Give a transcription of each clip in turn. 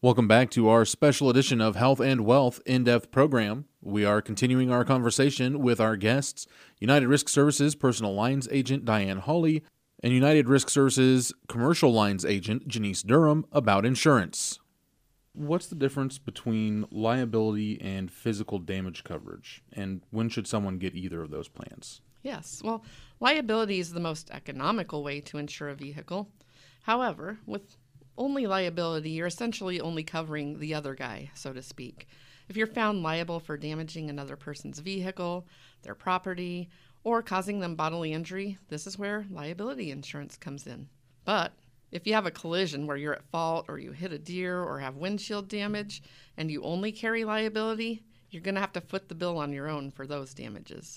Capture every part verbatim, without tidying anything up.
Welcome back to our special edition of Health and Wealth In-Depth program. We are continuing our conversation with our guests, United Risk Services Personal Lines Agent Diane Hawley and United Risk Services Commercial Lines Agent Janice Durham about insurance. What's the difference between liability and physical damage coverage, and when should someone get either of those plans? Yes, well, liability is the most economical way to insure a vehicle. However, with only liability, you're essentially only covering the other guy, so to speak. If you're found liable for damaging another person's vehicle, their property, or causing them bodily injury, this is where liability insurance comes in. But if you have a collision where you're at fault or you hit a deer or have windshield damage and you only carry liability, you're going to have to foot the bill on your own for those damages.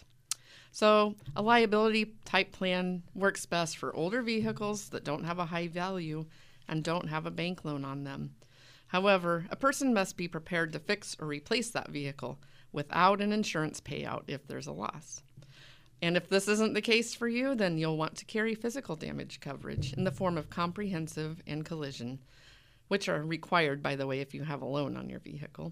So a liability type plan works best for older vehicles that don't have a high value and don't have a bank loan on them. However, a person must be prepared to fix or replace that vehicle without an insurance payout if there's a loss. And if this isn't the case for you, then you'll want to carry physical damage coverage in the form of comprehensive and collision, which are required, by the way, if you have a loan on your vehicle.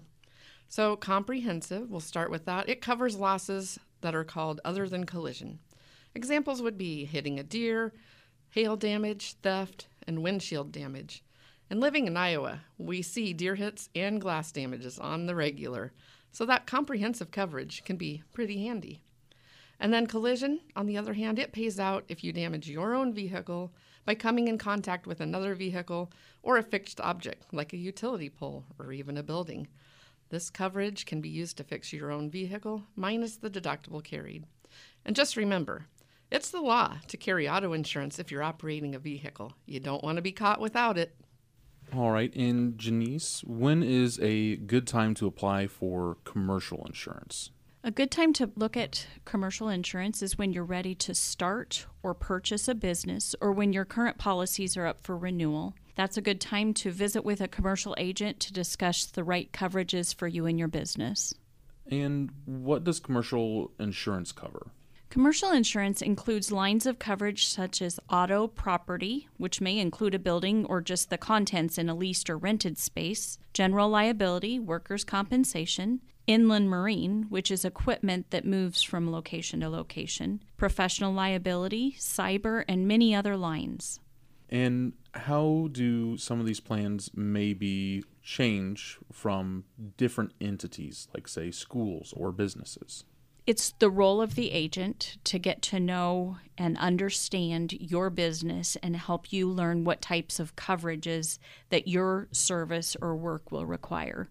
So comprehensive, we'll start with that. It covers losses that are called other than collision. Examples would be hitting a deer, hail damage, theft, and windshield damage. And living in Iowa, we see deer hits and glass damages on the regular, so that comprehensive coverage can be pretty handy. And then collision, on the other hand, it pays out if you damage your own vehicle by coming in contact with another vehicle or a fixed object, like a utility pole or even a building. This coverage can be used to fix your own vehicle, minus the deductible carried. And just remember, it's the law to carry auto insurance if you're operating a vehicle. You don't want to be caught without it. All right, and Janice, when is a good time to apply for commercial insurance? A good time to look at commercial insurance is when you're ready to start or purchase a business or when your current policies are up for renewal. That's a good time to visit with a commercial agent to discuss the right coverages for you and your business. And what does commercial insurance cover? Commercial insurance includes lines of coverage such as auto, property, which may include a building or just the contents in a leased or rented space, general liability, workers' compensation, inland marine, which is equipment that moves from location to location, professional liability, cyber, and many other lines. And how do some of these plans maybe change from different entities, like, say, schools or businesses? It's the role of the agent to get to know and understand your business and help you learn what types of coverages that your service or work will require.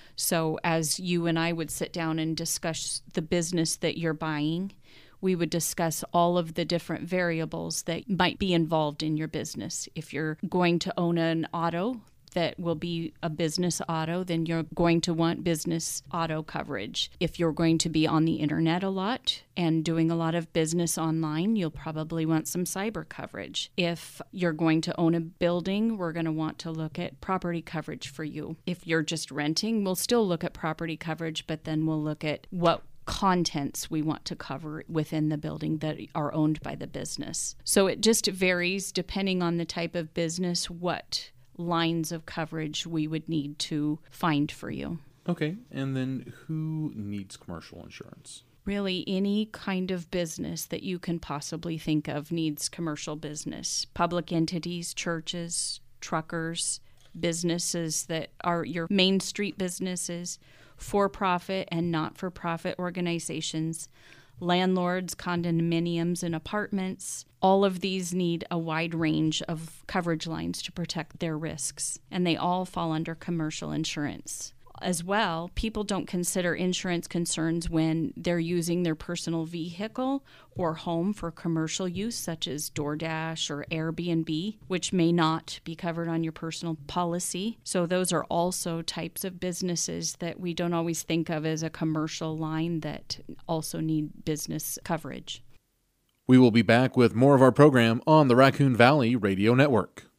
So as you and I would sit down and discuss the business that you're buying, we would discuss all of the different variables that might be involved in your business. If you're going to own an auto that will be a business auto, then you're going to want business auto coverage. If you're going to be on the internet a lot and doing a lot of business online, you'll probably want some cyber coverage. If you're going to own a building, we're going to want to look at property coverage for you. If you're just renting, we'll still look at property coverage, but then we'll look at what contents we want to cover within the building that are owned by the business. So it just varies depending on the type of business, what lines of coverage we would need to find for you. Okay, and then who needs commercial insurance? Really, any kind of business that you can possibly think of needs commercial business. Public entities, churches, truckers, businesses that are your Main Street businesses, for-profit and not-for-profit organizations, landlords, condominiums, and apartments. All of these need a wide range of coverage lines to protect their risks, and they all fall under commercial insurance. As well, people don't consider insurance concerns when they're using their personal vehicle or home for commercial use, such as DoorDash or Airbnb, which may not be covered on your personal policy. So those are also types of businesses that we don't always think of as a commercial line that also need business coverage. We will be back with more of our program on the Raccoon Valley Radio Network.